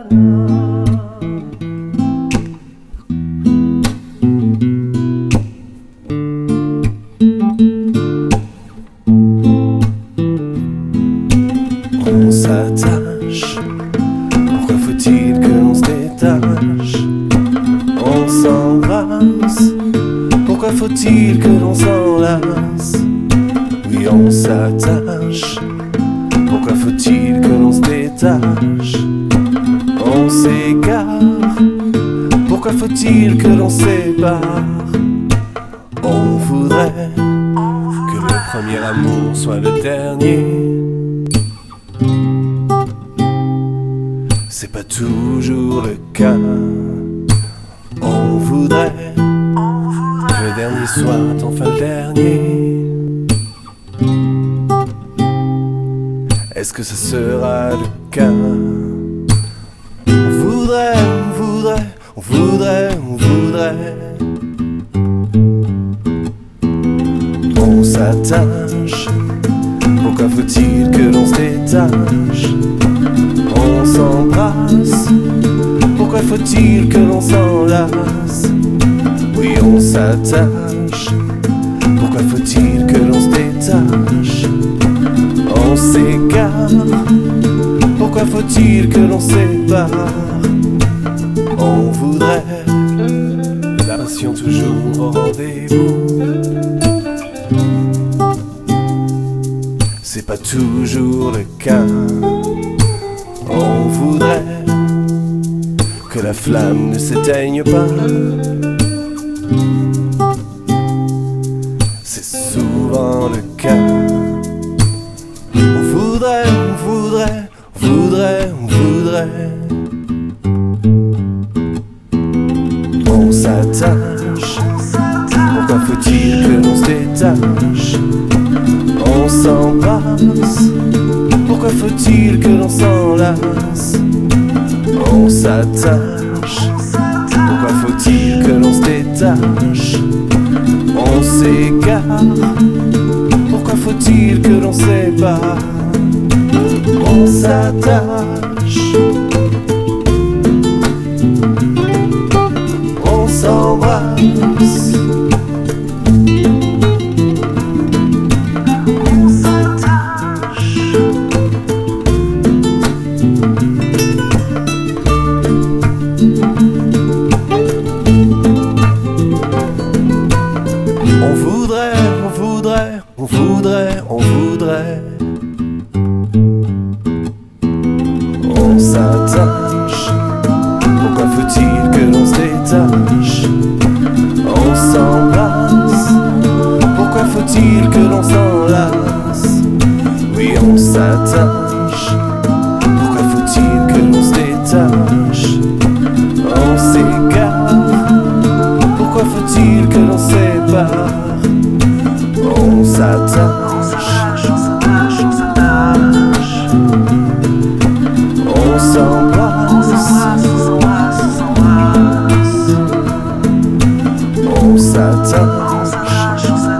On s'attache, pourquoi faut-il que l'on se détache? On s'embrasse, pourquoi faut-il que l'on s'enlace? Oui, on s'attache, pourquoi faut-il que l'on se détache? On s'égare, pourquoi faut-il que l'on sépare? On voudrait que le premier amour soit le dernier. C'est pas toujours le cas. On voudrait que le dernier soit enfin le dernier. Est-ce que ça sera le cas? On voudrait, on voudrait, on voudrait, on voudrait. On s'attache, pourquoi faut-il que l'on se détache? On s'embrasse, pourquoi faut-il que l'on s'enlace? Oui, on s'attache, pourquoi faut-il que l'on se détache? On s'égare, pourquoi faut-il que l'on sépare? On voudrait la passion toujours au rendez-vous. C'est pas toujours le cas. On voudrait que la flamme ne s'éteigne pas. C'est souvent le cas. On voudrait, on voudrait, on voudrait, on voudrait. On s'attache, pourquoi faut-il que l'on se détache? On s'embrasse, pourquoi faut-il que l'on s'enlace? On s'attache, pourquoi faut-il que l'on se détache? On s'égare, pourquoi faut-il que l'on sépare? On s'attache, on s'embrasse. On voudrait, on voudrait, on voudrait, on voudrait. On s'attache, pourquoi faut-il que l'on se détache? On s'embrasse, pourquoi faut-il que l'on s'enlace? Oui, on s'attache, pourquoi faut-il que l'on se détache? On s'égare, pourquoi faut-il que l'on sépare? On s'attache, on s'embrasse, on s'attache.